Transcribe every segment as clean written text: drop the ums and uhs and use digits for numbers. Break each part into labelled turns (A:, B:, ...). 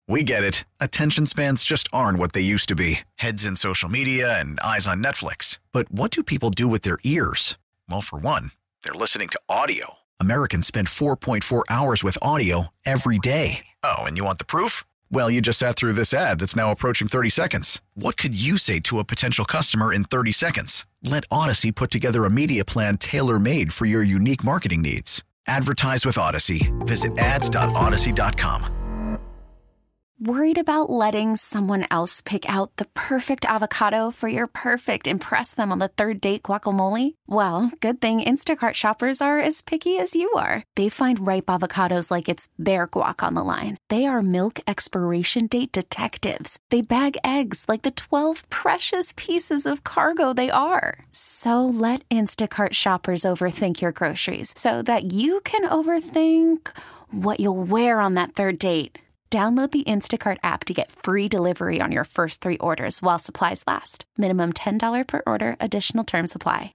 A: We get it. Attention spans just aren't what they used to be. Heads in social media and eyes on Netflix. But what do people do with their ears? Well, for one, they're listening to audio. Americans spend 4.4 hours with audio every day. Oh, and you want the proof? Well, you just sat through this ad that's now approaching 30 seconds. What could you say to a potential customer in 30 seconds? Let Odyssey put together a media plan tailor-made for your unique marketing needs. Advertise with Odyssey. Visit ads.odyssey.com.
B: Worried about letting someone else pick out the perfect avocado for your perfect impress them on the third date guacamole? Well, good thing Instacart shoppers are as picky as you are. They find ripe avocados like it's their guac on the line. They are milk expiration date detectives. They bag eggs like the 12 precious pieces of cargo they are. So let Instacart shoppers overthink your groceries so that you can overthink what you'll wear on that third date. Download the Instacart app to get free delivery on your first 3 orders while supplies last. Minimum $10 per order. Additional terms apply.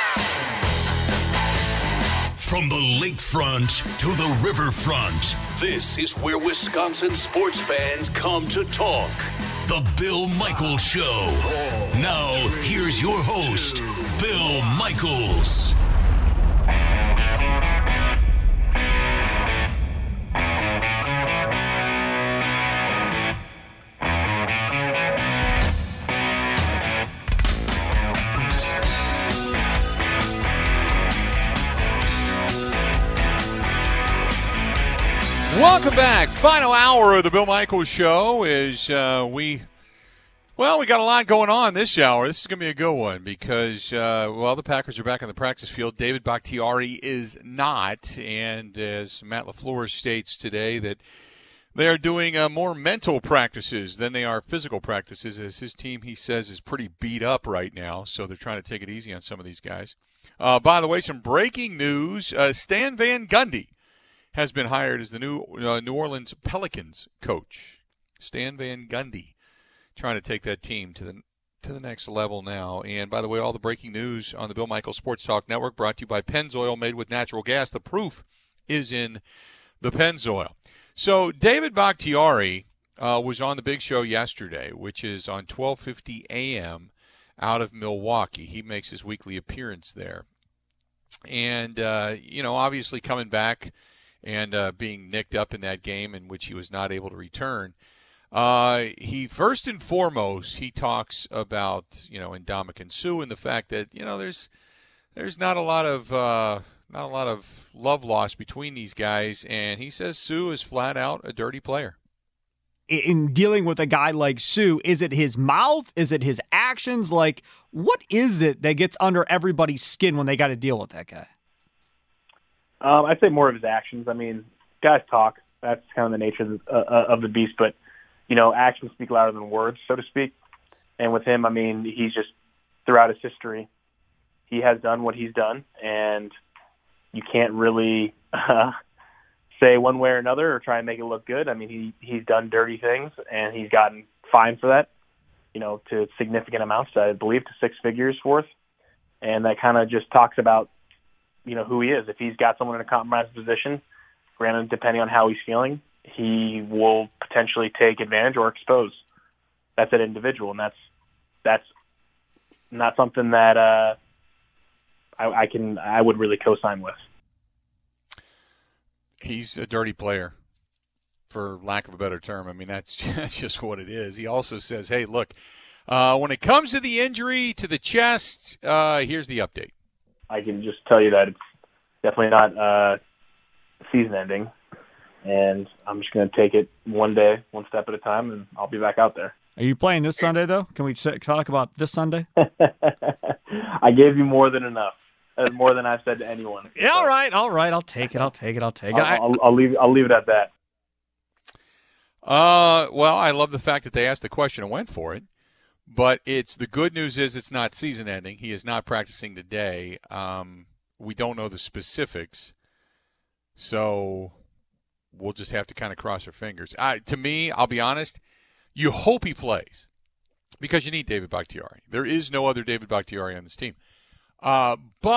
C: From the lakefront to the riverfront, this is where Wisconsin sports fans come to talk. The Bill Michaels Show. Now, here's your host, Bill Michaels.
D: Welcome back. Final hour of the Bill Michaels Show is we got a lot going on this hour. This is going to be a good one because, the Packers are back on the practice field. David Bakhtiari is not, and as Matt LaFleur states today that they are doing more mental practices than they are physical practices, as his team, he says, is pretty beat up right now, so they're trying to take it easy on some of these guys. By the way, some breaking news. Stan Van Gundy has been hired as the new New Orleans Pelicans coach. Stan Van Gundy trying to take that team to the next level now. And by the way, all the breaking news on the Bill Michaels Sports Talk Network brought to you by Pennzoil, made with natural gas. The proof is in the Pennzoil. So David Bakhtiari was on the big show yesterday, which is on 12:50 a.m. out of Milwaukee. He makes his weekly appearance there. And, obviously coming back and being nicked up in that game in which he was not able to return. He first and foremost, he talks about, Ndamukong Suh and the fact that, there's not a lot of love lost between these guys, and he says Suh is flat out a dirty player.
E: In dealing with a guy like Suh, is it his mouth? Is it his actions? Like, what is it that gets under everybody's skin when they got to deal with that guy?
F: I'd say more of his actions. I mean, guys talk. That's kind of the nature of the beast. But, actions speak louder than words, so to speak. And with him, I mean, he's just, throughout his history, he has done what he's done. And you can't really say one way or another or try and make it look good. I mean, he's done dirty things, and he's gotten fined for that, to significant amounts, I believe, to 6 figures worth. And that kind of just talks about, who he is. If he's got someone in a compromised position, granted, depending on how he's feeling, he will potentially take advantage or expose that individual. And that's not something that I would really co-sign with.
D: He's a dirty player, for lack of a better term. I mean, that's just what it is. He also says, hey, look, when it comes to the injury to the chest, here's the update.
F: I can just tell you that it's definitely not season-ending, and I'm just going to take it one day, one step at a time, and I'll be back out there.
E: Are you playing this Sunday, though? Can we talk about this Sunday?
F: I gave you more than enough, more than I've said to anyone.
E: Yeah, so. All right. I'll take it.
F: I'll leave it at that.
D: Well, I love the fact that they asked the question and went for it. But the good news is it's not season ending. He is not practicing today. We don't know the specifics, so we'll just have to kind of cross our fingers. To me, I'll be honest, you hope he plays because you need David Bakhtiari. There is no other David Bakhtiari on this team.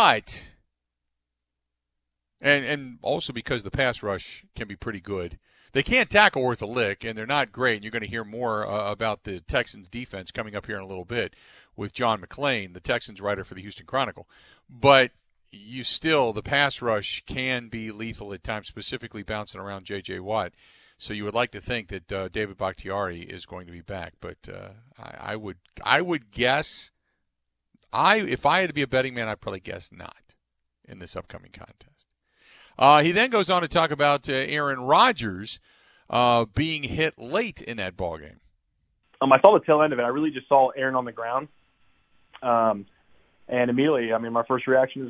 D: And also because the pass rush can be pretty good. they can't tackle worth a lick, and they're not great. And you're going to hear more about the Texans' defense coming up here in a little bit with John McClain, the Texans writer for the Houston Chronicle. But the pass rush can be lethal at times, specifically bouncing around J.J. Watt. So you would like to think that David Bakhtiari is going to be back, but I would guess, if I had to be a betting man, I'd probably guess not in this upcoming contest. He then goes on to talk about Aaron Rodgers being hit late in that ballgame.
F: I saw the tail end of it. I really just saw Aaron on the ground, and immediately, my first reaction is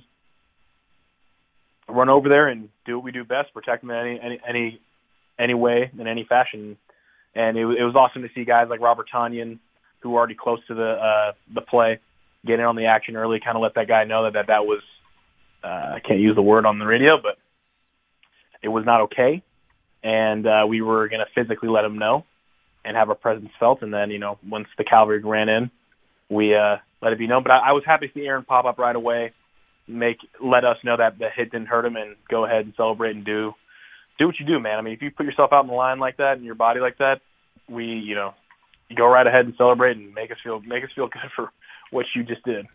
F: run over there and do what we do best, protect him in any way, in any fashion. And it was awesome to see guys like Robert Tonyan, who were already close to the play, get in on the action early, kind of let that guy know that was, I can't use the word on the radio, but it was not okay. And we were going to physically let him know and have our presence felt. And then, once the cavalry ran in, we let it be known. But I was happy to see Aaron pop up right away, let us know that the hit didn't hurt him, and go ahead and celebrate and do what you do, man. If you put yourself out in the line like that and your body like that, you go right ahead and celebrate and make us feel good for what you just did.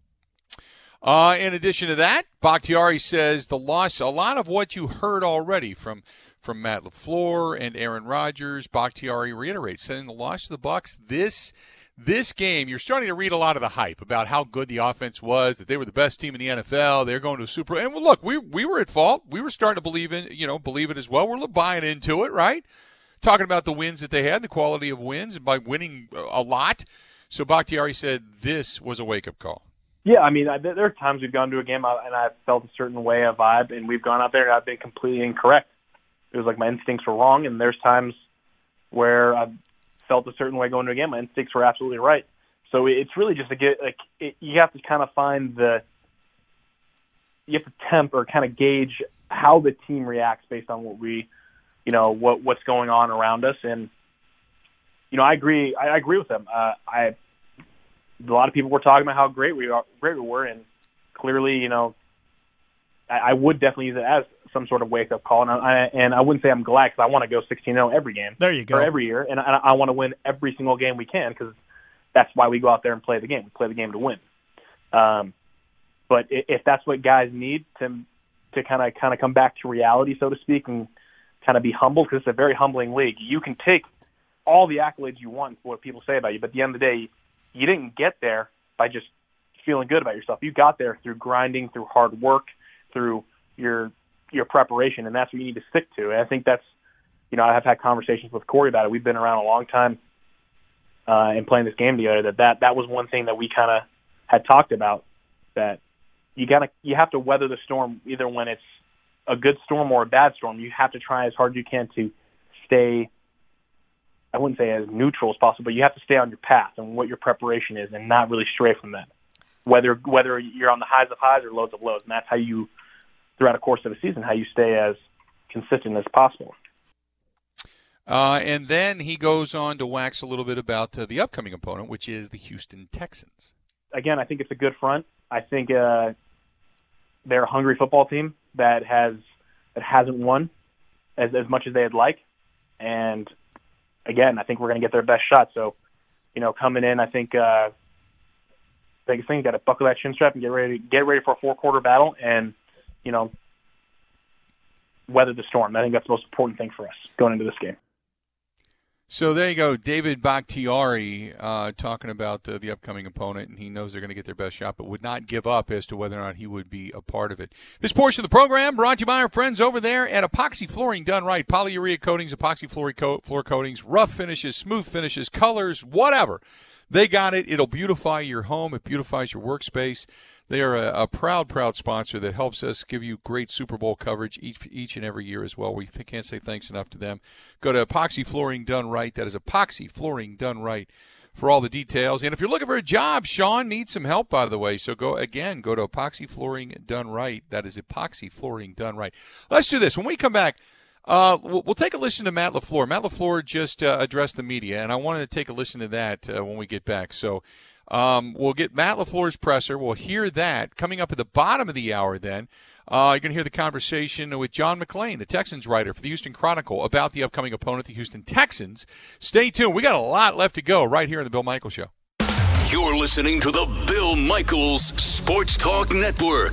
D: In addition to that, Bakhtiari says the loss, a lot of what you heard already from Matt LaFleur and Aaron Rodgers. Bakhtiari reiterates, saying the loss to the Bucs, this game, you're starting to read a lot of the hype about how good the offense was, that they were the best team in the NFL, they're going to a Super Bowl. And look, we were at fault. We were starting to believe it as well. We're buying into it, right? Talking about the wins that they had, the quality of wins, and by winning a lot. So Bakhtiari said this was a wake-up call.
F: Yeah, there are times we've gone to a game and I've felt a certain way, a vibe, and we've gone out there and I've been completely incorrect. It was like my instincts were wrong, and there's times where I've felt a certain way going to a game. My instincts were absolutely right. So it's really just you have to kind of you have to tempt or kind of gauge how the team reacts based on what's going on around us. And I agree with them. A lot of people were talking about how great we were, and clearly, I would definitely use it as some sort of wake-up call. And I wouldn't say I'm glad, because I want to go 16-0 every game.
E: There you go.
F: Or every year. And I want to win every single game we can, because that's why we go out there and play the game. We play the game to win. But if that's what guys need to kind of come back to reality, so to speak, and kind of be humble, because it's a very humbling league. You can take all the accolades you want for what people say about you, but at the end of the day, you didn't get there by just feeling good about yourself. You got there through grinding, through hard work, through your preparation, and that's what you need to stick to. And I think that's, I've had conversations with Corey about it. We've been around a long time and playing this game together. That was one thing that we kind of had talked about, that you have to weather the storm, either when it's a good storm or a bad storm. You have to try as hard as you can to stay, I wouldn't say as neutral as possible, but you have to stay on your path and what your preparation is, and not really stray from that. Whether you're on the highs of highs or lows of lows, and that's how you, throughout a course of a season, how you stay as consistent as possible.
D: And then he goes on to wax a little bit about the upcoming opponent, which is the Houston Texans.
F: Again, I think it's a good front. I think they're a hungry football team that hasn't won as much as they'd like, and again, I think we're going to get their best shot. So, coming in, I think biggest thing, you got to buckle that chin strap and get ready for a 4-quarter battle, and weather the storm. I think that's the most important thing for us going into this game.
D: So there you go, David Bakhtiari talking about the upcoming opponent, and he knows they're going to get their best shot, but would not give up as to whether or not he would be a part of it. This portion of the program brought to you by our friends over there at Epoxy Flooring Done Right. Polyurea coatings, epoxy floor coatings, rough finishes, smooth finishes, colors, whatever. They got it. It'll beautify your home. It beautifies your workspace. They are a proud sponsor that helps us give you great Super Bowl coverage each and every year as well. We can't say thanks enough to them. Go to Epoxy Flooring Done Right. That is Epoxy Flooring Done Right for all the details. And if you're looking for a job, Sean needs some help, by the way. So go to Epoxy Flooring Done Right. That is Epoxy Flooring Done Right. Let's do this. When we come back, we'll take a listen to Matt LaFleur. Matt LaFleur just addressed the media, and I wanted to take a listen to that when we get back. So We'll get Matt LaFleur's presser. We'll hear that. Coming up at the bottom of the hour then, you're going to hear the conversation with John McClain, the Texans writer for the Houston Chronicle, about the upcoming opponent, the Houston Texans. Stay tuned. We got a lot left to go right here in the Bill Michaels Show.
C: You're listening to the Bill Michaels Sports Talk Network.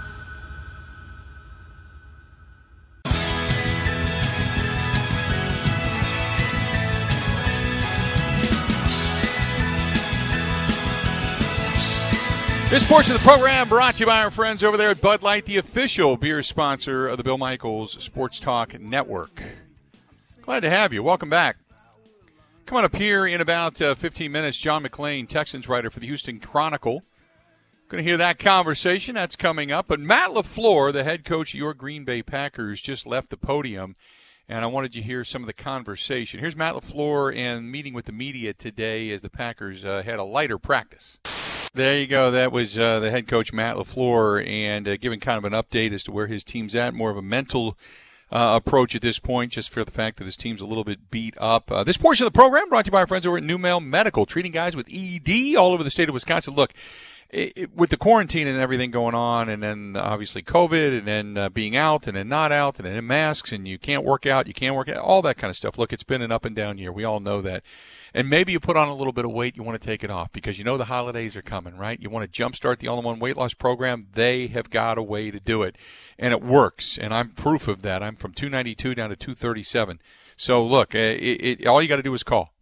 D: This portion of the program brought to you by our friends over there at Bud Light, the official beer sponsor of the Bill Michaels Sports Talk Network. Glad to have you. Welcome back. Coming up here in about 15 minutes, John McClain, Texans writer for the Houston Chronicle. Going to hear that conversation. That's coming up. But Matt LaFleur, the head coach of your Green Bay Packers, just left the podium, and I wanted you to hear some of the conversation. Here's Matt LaFleur and meeting with the media today as the Packers had a lighter practice. There you go. That was the head coach, Matt LaFleur, and giving kind of an update as to where his team's at, more of a mental approach at this point, just for the fact that his team's a little bit beat up. This portion of the program brought to you by our friends over at NewMale Medical, treating guys with ED all over the state of Wisconsin. Look, with the quarantine and everything going on, and then obviously COVID, and then being out, and then not out, and then masks, and you can't work out, all that kind of stuff. Look, it's been an up and down year. We all know that. And maybe you put on a little bit of weight, you want to take it off because you know the holidays are coming, right? You want to jumpstart the All-in-One Weight Loss Program. They have got a way to do it, and it works, and I'm proof of that. I'm from 292 down to 237. So, look, all you got to do is call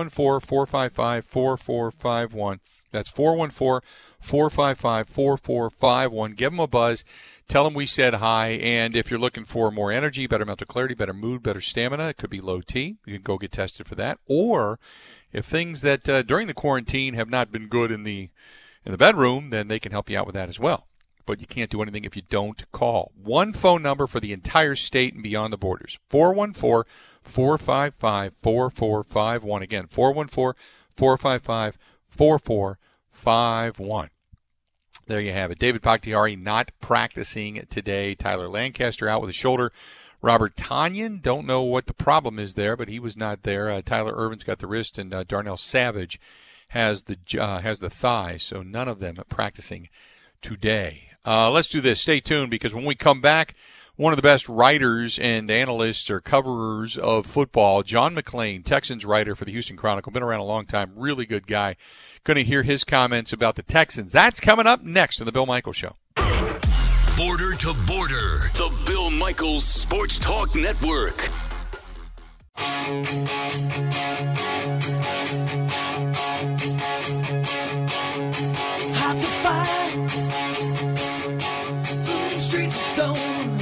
D: 414-455-4451. That's 414-455-4451. Give them a buzz. Tell them we said hi, and if you're looking for more energy, better mental clarity, better mood, better stamina, it could be low T. You can go get tested for that. Or if things that during the quarantine have not been good in the bedroom, then they can help you out with that as well. But you can't do anything if you don't call. One phone number for the entire state and beyond the borders, 414-455-4451. Again, 414-455-4451. There you have it. David Bakhtiari not practicing today. Tyler Lancaster out with a shoulder. Robert Tonyan, don't know what the problem is there, but he was not there. Tyler Irvin's got the wrist, and Darnell Savage has the thigh. So none of them practicing today. Let's do this. Stay tuned, because when we come back, one of the best writers and analysts or coverers of football, John McClain, Texans writer for the Houston Chronicle, been around a long time, really good guy. Going to hear his comments about the Texans. That's coming up next on the Bill Michaels Show.
C: Border to Border, the Bill Michaels Sports Talk Network.
G: Hard to find, streets of stone,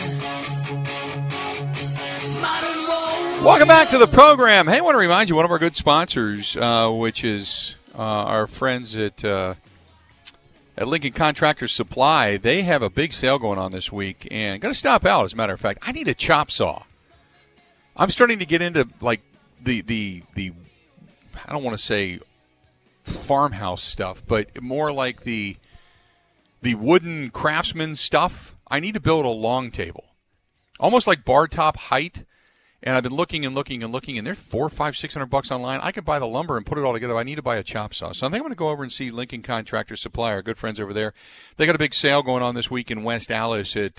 G: modern roads.
D: Welcome back to the program. Hey, I want to remind you, one of our good sponsors, which is our friends at Lincoln Contractor Supply, they have a big sale going on this week, and going to stop out, as a matter of fact. I need a chop saw. I'm starting to get into, like, the I don't want to say farmhouse stuff, but more like the wooden craftsman stuff. I need to build a long table, almost like bar top height. And I've been looking and looking and looking, and they're $400, $500, $600 online. I could buy the lumber and put it all together. I need to buy a chop saw. So I think I'm going to go over and see Lincoln Contractor Supply, our good friends over there. They got a big sale going on this week in West Allis at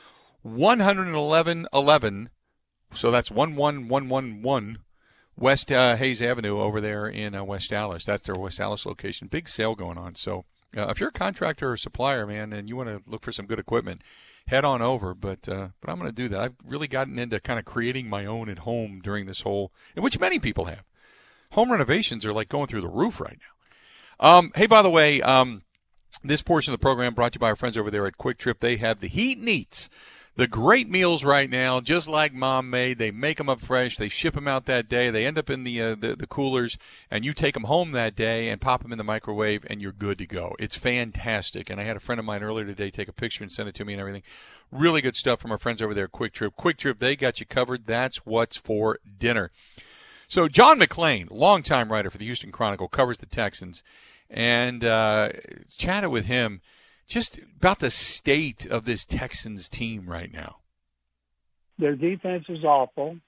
D: 11111. So that's 11111 West Hayes Avenue over there in West Allis. That's their West Allis location. Big sale going on. So if you're a contractor or supplier, man, and you want to look for some good equipment, head on over, but I'm going to do that. I've really gotten into kind of creating my own at home during this whole, which many people have. Home renovations are like going through the roof right now. Hey, by the way, this portion of the program brought to you by our friends over there at Quick Trip. They have the Heat and Eats, the great meals right now, just like Mom made. They make them up fresh. They ship them out that day. They end up in the coolers, and you take them home that day and pop them in the microwave, and you're good to go. It's fantastic. And I had a friend of mine earlier today take a picture and send it to me and everything. Really good stuff from our friends over there at Quick Trip. Quick Trip, they got you covered. That's what's for dinner. So John McClain, longtime writer for the Houston Chronicle, covers the Texans, and chatted with him just about the state of this Texans team right now.
H: Their defense is awful.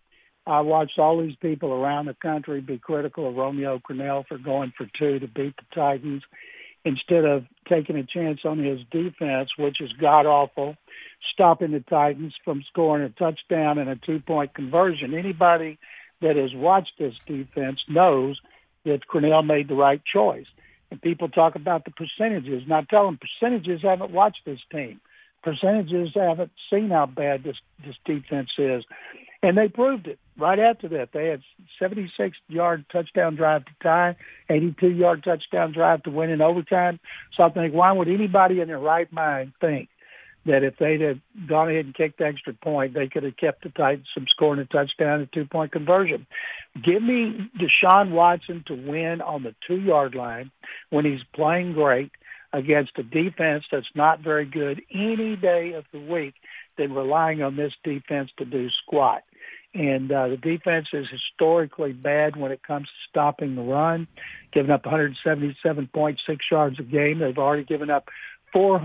H: I watched all these people around the country be critical of Romeo Crennel for going for 2 to beat the Titans instead of taking a chance on his defense, which is god-awful, stopping the Titans from scoring a touchdown and a 2-point conversion. Anybody that has watched this defense knows that Crennel made the right choice. And people talk about the percentages. And I tell them percentages haven't watched this team. Percentages haven't seen how bad this defense is. And they proved it right after that. They had 76-yard touchdown drive to tie, 82-yard touchdown drive to win in overtime. So I think, why would anybody in their right mind think that if they'd have gone ahead and kicked the extra point, they could have kept the Titans from scoring a touchdown and 2-point conversion? Give me Deshaun Watson to win on the 2-yard line when he's playing great against a defense that's not very good any day of the week than relying on this defense to do squat. And the defense is historically bad when it comes to stopping the run, giving up 177.6 yards a game. They've already given up four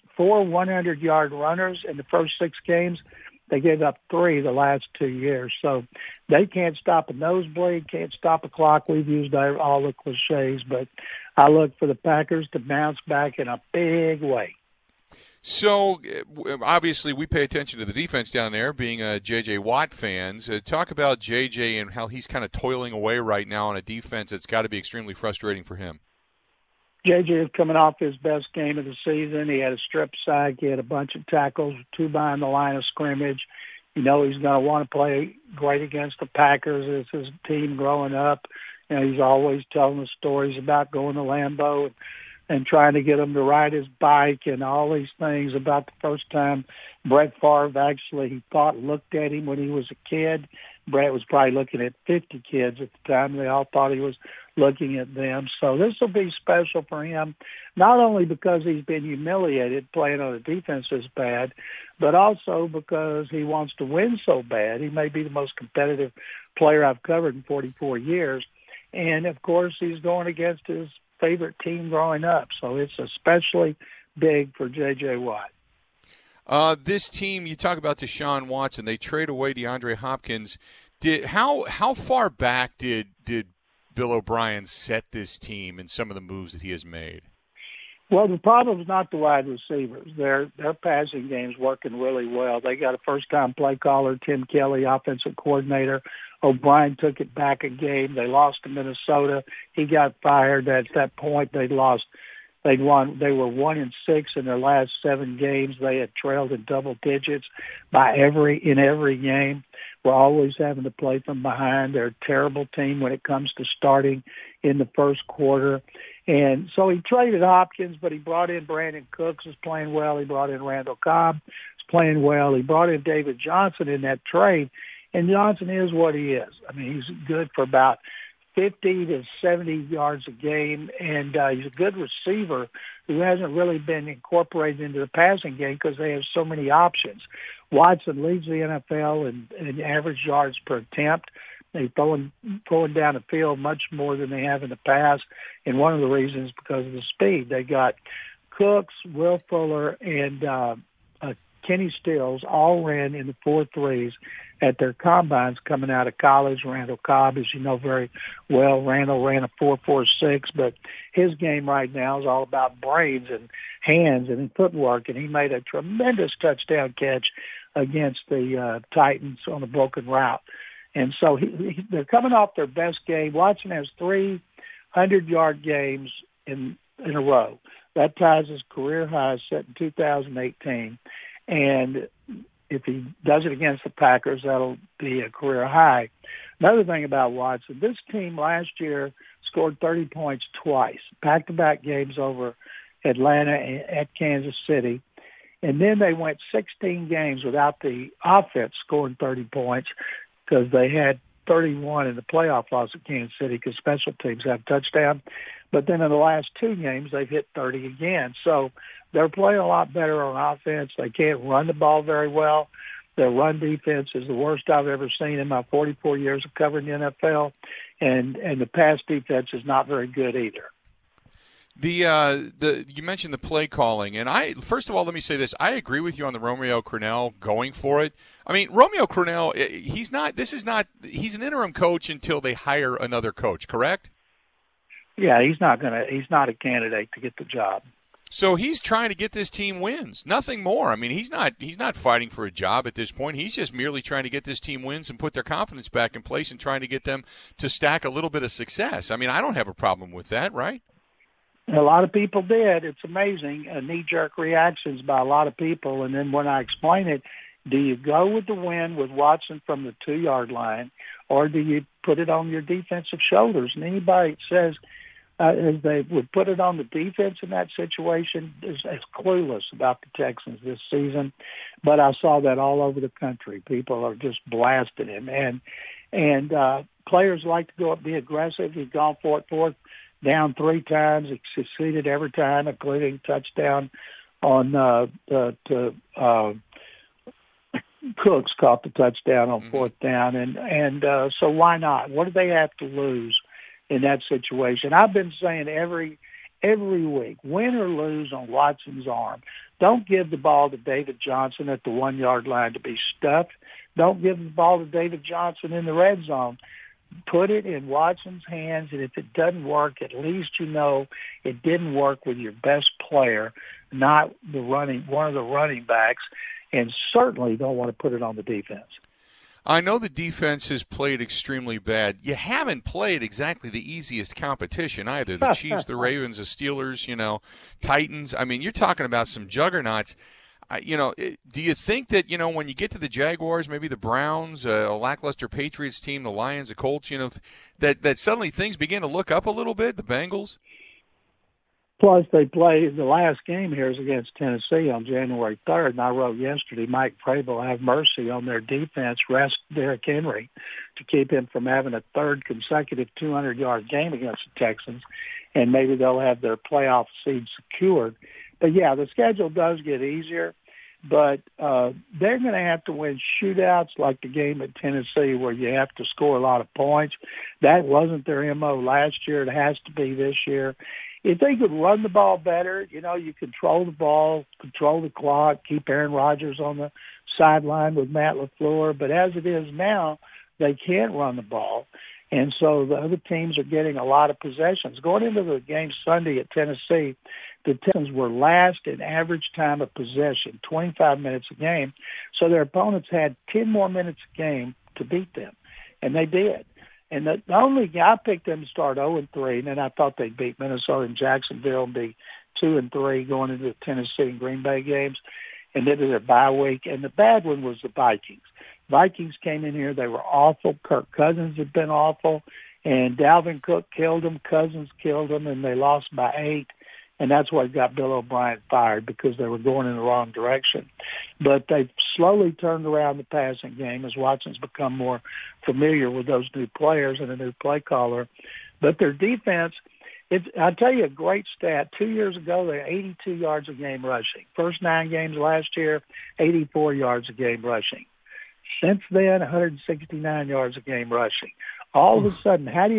H: 100-yard runners in the first 6 games. They gave up 3 the last 2 years. So they can't stop a nosebleed, can't stop a clock. We've used all the cliches, but I look for the Packers to bounce back in a big way.
D: So, obviously, we pay attention to the defense down there, being J.J. Watt fans. Talk about J.J. and how he's kind of toiling away right now on a defense that's got to be extremely frustrating for him.
H: J.J. is coming off his best game of the season. He had a strip sack. He had a bunch of tackles, 2 behind the line of scrimmage. You know he's going to want to play great against the Packers. It's his team growing up. You know, he's always telling the stories about going to Lambeau and trying to get him to ride his bike and all these things about the first time Brett Favre actually, he thought, looked at him when he was a kid. Brett was probably looking at 50 kids at the time. They all thought he was looking at them. So this will be special for him, not only because he's been humiliated playing on a defense this bad, but also because he wants to win so bad. He may be the most competitive player I've covered in 44 years. And, of course, he's going against his favorite team growing up. So it's especially big for J.J. Watt.
D: This team, you talk about Deshaun Watson, they trade away DeAndre Hopkins. How far back did Bill O'Brien set this team and some of the moves that he has made?
H: Well, the problem is not the wide receivers. Their passing game's working really well. They got a first-time play caller, Tim Kelly, offensive coordinator. O'Brien took it back a game. They lost to Minnesota. He got fired. At that point, they were 1-6 in their last 7 games. They had trailed in double digits in every game. We're always having to play from behind. They're a terrible team when it comes to starting in the first quarter. And so he traded Hopkins, but he brought in Brandon Cooks, who's playing well. He brought in Randall Cobb, who's playing well. He brought in David Johnson in that trade. And Johnson is what he is. I mean, he's good for about 50 to 70 yards a game, and he's a good receiver who hasn't really been incorporated into the passing game because they have so many options. Watson leads the NFL in average yards per attempt. They're going down the field much more than they have in the past, and one of the reasons is because of the speed. They got Cooks, Will Fuller, and Kenny Stills all ran in the 4.3s at their combines coming out of college. Randall Cobb, as you know very well, Randall ran a 4.46, but his game right now is all about brains and hands and footwork, and he made a tremendous touchdown catch against the Titans on a broken route. And so they're coming off their best game. Watson has 3 100-yard games in a row. That ties his career high set in 2018. And if he does it against the Packers, that'll be a career high. Another thing about Watson, this team last year scored 30 points twice, back-to-back games over Atlanta and at Kansas City. And then they went 16 games without the offense scoring 30 points because they had 31 in the playoff loss at Kansas City because special teams have touchdown. But then in the last 2 games, they've hit 30 again. So they're playing a lot better on offense. They can't run the ball very well. Their run defense is the worst I've ever seen in my 44 years of covering the NFL. And the pass defense is not very good either.
D: You mentioned the play calling, and first of all, let me say this: I agree with you on the Romeo Crennel going for it. I mean, Romeo Crennel, he's an interim coach until they hire another coach, correct?
H: Yeah, he's not a candidate to get the job.
D: So he's trying to get this team wins, nothing more. I mean, he's not fighting for a job at this point. He's just merely trying to get this team wins and put their confidence back in place and trying to get them to stack a little bit of success. I mean, I don't have a problem with that, right?
H: A lot of people did. It's amazing, knee-jerk reactions by a lot of people. And then when I explain it, do you go with the win with Watson from the 2-yard line, or do you put it on your defensive shoulders? And anybody that says as they would put it on the defense in that situation is clueless about the Texans this season. But I saw that all over the country. People are just blasting him. And players like to go up, be aggressive. He's gone for it fourth down 3 times. He succeeded every time, including touchdown on Cooks caught the touchdown on 4th down. And so why not? What do they have to lose in that situation? I've been saying every week, win or lose on Watson's arm. Don't give the ball to David Johnson at the 1-yard line to be stuffed. Don't give the ball to David Johnson in the red zone. Put it in Watson's hands, and if it doesn't work, at least you know it didn't work with your best player, not one of the running backs, and certainly don't want to put it on the defense.
D: I know the defense has played extremely bad. You haven't played exactly the easiest competition either. The Chiefs, the Ravens, the Steelers, Titans. I mean, you're talking about some juggernauts. Do you think that, when you get to the Jaguars, maybe the Browns, a lackluster Patriots team, the Lions, the Colts, that suddenly things begin to look up a little bit, the Bengals?
H: Plus, they play the last game here is against Tennessee on January 3rd, and I wrote yesterday, Mike Vrabel have mercy on their defense, rest Derrick Henry to keep him from having a third consecutive 200-yard game against the Texans, and maybe they'll have their playoff seed secured. But, yeah, the schedule does get easier, but they're going to have to win shootouts like the game at Tennessee where you have to score a lot of points. That wasn't their MO last year. It has to be this year. If they could run the ball better, you control the ball, control the clock, keep Aaron Rodgers on the sideline with Matt LaFleur. But as it is now, they can't run the ball. And so the other teams are getting a lot of possessions. Going into the game Sunday at Tennessee, the Texans were last in average time of possession, 25 minutes a game. So their opponents had 10 more minutes a game to beat them, and they did. And the only I picked them to start 0-3, and then I thought they'd beat Minnesota and Jacksonville and be 2-3 going into the Tennessee and Green Bay games, and then their bye week. And the bad one was the Vikings. Vikings came in here; they were awful. Kirk Cousins had been awful, and Dalvin Cook killed them. Cousins killed them, and they lost by 8. And that's what got Bill O'Brien fired because they were going in the wrong direction. But they've slowly turned around the passing game as Watson's become more familiar with those new players and a new play caller. But their defense, I'll tell you a great stat. 2 years ago, they had 82 yards a game rushing. First 9 games last year, 84 yards a game rushing. Since then, 169 yards a game rushing. All of a sudden, how do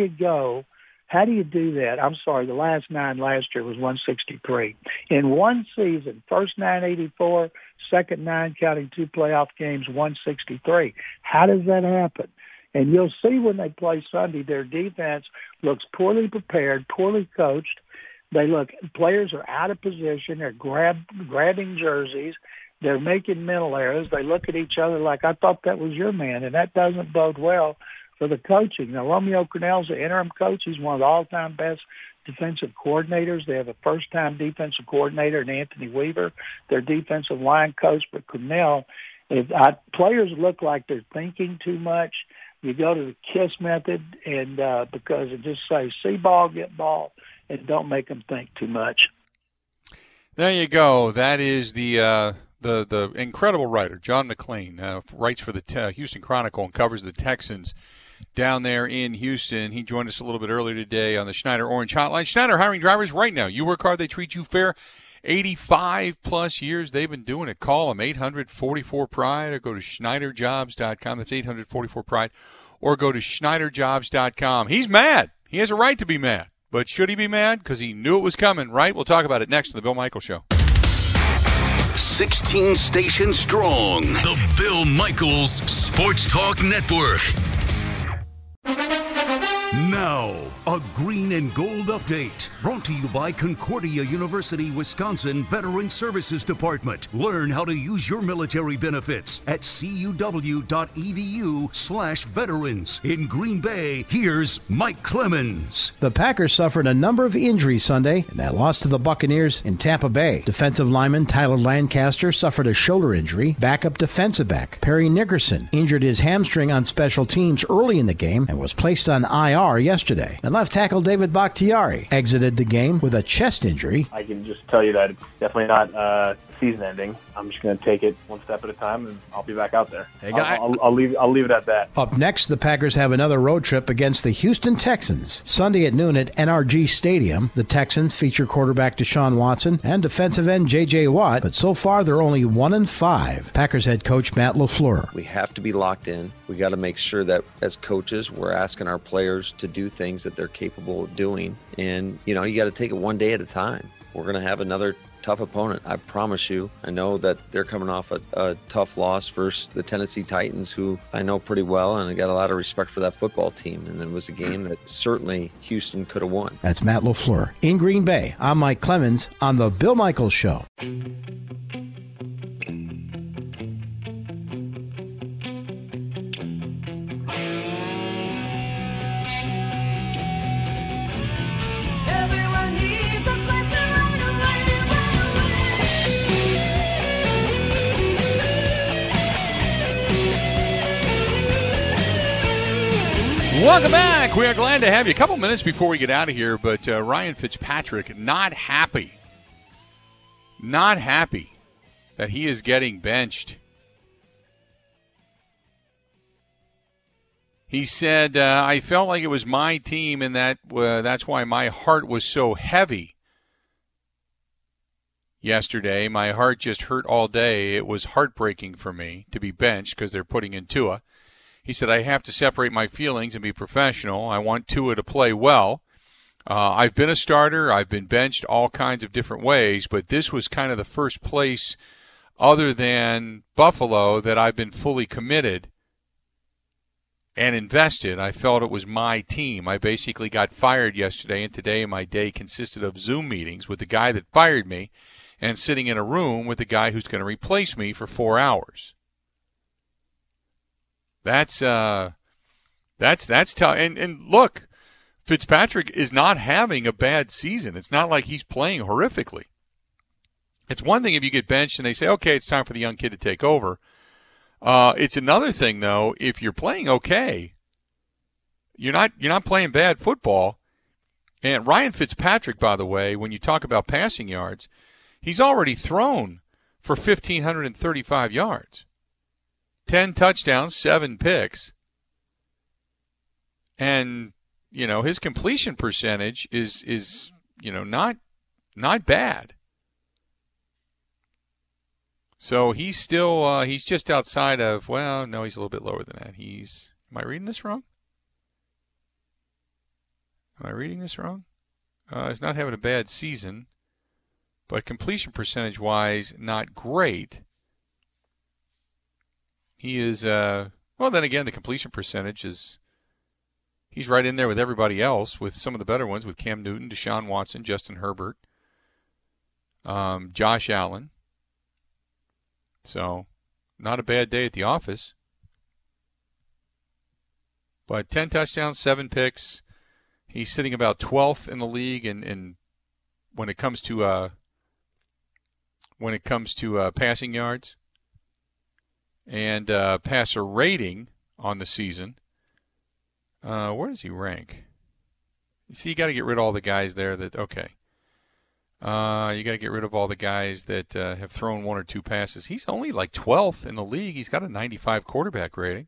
H: you do that? I'm sorry, the last 9 last year was 163. In one season, first 9, 84, second 9, counting 2 playoff games, 163. How does that happen? And you'll see when they play Sunday, their defense looks poorly prepared, poorly coached. Players are out of position. They're grabbing jerseys. They're making mental errors. They look at each other like, I thought that was your man, and that doesn't bode well for the coaching. Now, Romeo Crennel's the interim coach. He's one of the all-time best defensive coordinators. They have a first-time defensive coordinator in Anthony Weaver, their defensive line coach. But Crennel, players look like they're thinking too much. You go to the KISS method, and because it just says, see ball, get ball, and don't make them think too much.
D: There you go. That is the incredible writer, John McClain, writes for the Houston Chronicle and covers the Texans down there in Houston. He joined us a little bit earlier today on the Schneider Orange Hotline. Schneider hiring drivers right now. You work hard, they treat you fair. 85-plus years they've been doing it. Call them 844-PRIDE or go to SchneiderJobs.com. That's 844-PRIDE. Or go to SchneiderJobs.com. He's mad. He has a right to be mad. But should he be mad? Because he knew it was coming, right? We'll talk about it next on The Bill Michaels Show.
C: 16 stations strong. The Bill Michaels Sports Talk Network. Now, a green and gold update brought to you by Concordia University, Wisconsin Veteran Services Department. Learn how to use your military benefits at cuw.edu/veterans. In Green Bay, here's Mike Clemens.
I: The Packers suffered a number of injuries Sunday in that loss to the Buccaneers in Tampa Bay. Defensive lineman Tyler Lancaster suffered a shoulder injury. Backup defensive back Perry Nickerson injured his hamstring on special teams early in the game and was placed on IR yesterday. And left tackle David Bakhtiari exited the game with a chest injury.
F: I can just tell you that it's definitely not season ending. I'm just going to take it one step at a time, and I'll be back out there.
I: Hey,
F: I'll leave it at that.
I: Up next, the Packers have another road trip against the Houston Texans. Sunday at noon at NRG Stadium. The Texans feature quarterback Deshaun Watson and defensive end J.J. Watt, but so far they're only 1-5. Packers head coach Matt LaFleur.
J: We have to be locked in. We got to make sure that as coaches, we're asking our players to do things that they're capable of doing. And, you got to take it one day at a time. We're going to have another tough opponent, I promise you. I know that they're coming off a tough loss versus the Tennessee Titans, who I know pretty well, and I got a lot of respect for that football team. And it was a game that certainly Houston could have won.
I: That's Matt LaFleur. In Green Bay, I'm Mike Clemens on The Bill Michaels Show.
G: Everyone needs a place to run away.
D: Welcome back. We are glad to have you. A couple minutes before we get out of here, but Ryan Fitzpatrick not happy that he is getting benched. He said, I felt like it was my team, and that's why my heart was so heavy yesterday. My heart just hurt all day. It was heartbreaking for me to be benched because they're putting in Tua. He said, I have to separate my feelings and be professional. I want Tua to play well. I've been a starter. I've been benched all kinds of different ways, but this was kind of the first place other than Buffalo that I've been fully committed and invested. I felt it was my team. I basically got fired yesterday, and today my day consisted of Zoom meetings with the guy that fired me and sitting in a room with the guy who's going to replace me for 4 hours. That's tough. And look, Fitzpatrick is not having a bad season. It's not like he's playing horrifically. It's one thing if you get benched and they say, okay, it's time for the young kid to take over. It's another thing, though, if you're playing okay, you're not playing bad football. And Ryan Fitzpatrick, by the way, when you talk about passing yards, he's already thrown for 1,535 yards. 10 touchdowns, 7 picks. And, his completion percentage is not bad. So he's still he's just outside of, well, no, he's a little bit lower than that. Am I reading this wrong? He's not having a bad season, but completion percentage-wise, not great. He is, then again, the completion percentage is, he's right in there with everybody else, with some of the better ones, with Cam Newton, Deshaun Watson, Justin Herbert, Josh Allen. So, not a bad day at the office. But 10 touchdowns, 7 picks. He's sitting about 12th in the league, and when it comes to passing yards and passer rating on the season. Where does he rank? See, you got to get rid of all the guys there that, okay. You got to get rid of all the guys that have thrown 1 or 2 passes. He's only like 12th in the league. He's got a 95 quarterback rating.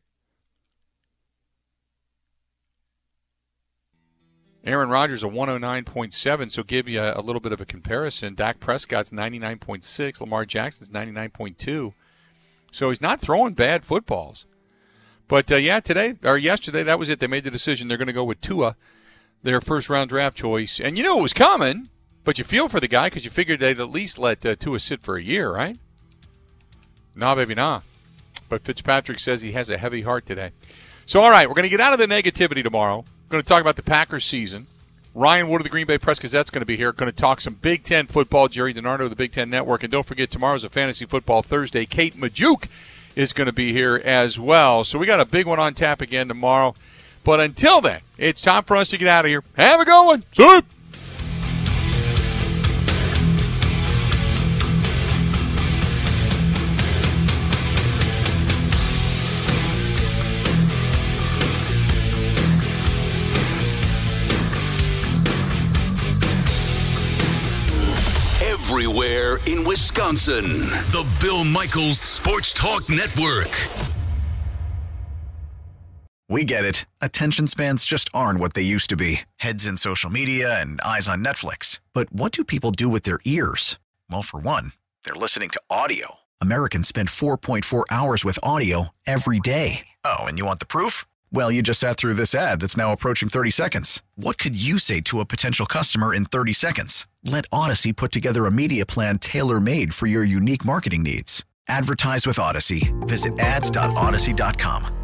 D: Aaron Rodgers a 109.7, so give you a little bit of a comparison. Dak Prescott's 99.6. Lamar Jackson's 99.2. So he's not throwing bad footballs. But, yesterday, that was it. They made the decision. They're going to go with Tua. their first-round draft choice. And you knew it was coming, but you feel for the guy because you figured they'd at least let Tua sit for a year, right? Nah, baby, nah. But Fitzpatrick says he has a heavy heart today. So, all right, we're going to get out of the negativity tomorrow. We're going to talk about the Packers season. Ryan Wood of the Green Bay Press-Gazette's going to be here. Going to talk some Big Ten football. Jerry DiNardo of the Big Ten Network. And don't forget, tomorrow's a Fantasy Football Thursday. Kate Majuk is going to be here as well. So we got a big one on tap again tomorrow. But until then, it's time for us to get out of here. Have a good one. See you.
C: Everywhere in Wisconsin. The Bill Michaels Sports Talk Network.
A: We get it. Attention spans just aren't what they used to be. Heads in social media and eyes on Netflix. But what do people do with their ears? Well, for one, they're listening to audio. Americans spend 4.4 hours with audio every day. Oh, and you want the proof? Well, you just sat through this ad that's now approaching 30 seconds. What could you say to a potential customer in 30 seconds? Let Odyssey put together a media plan tailor-made for your unique marketing needs. Advertise with Odyssey. Visit ads.odyssey.com.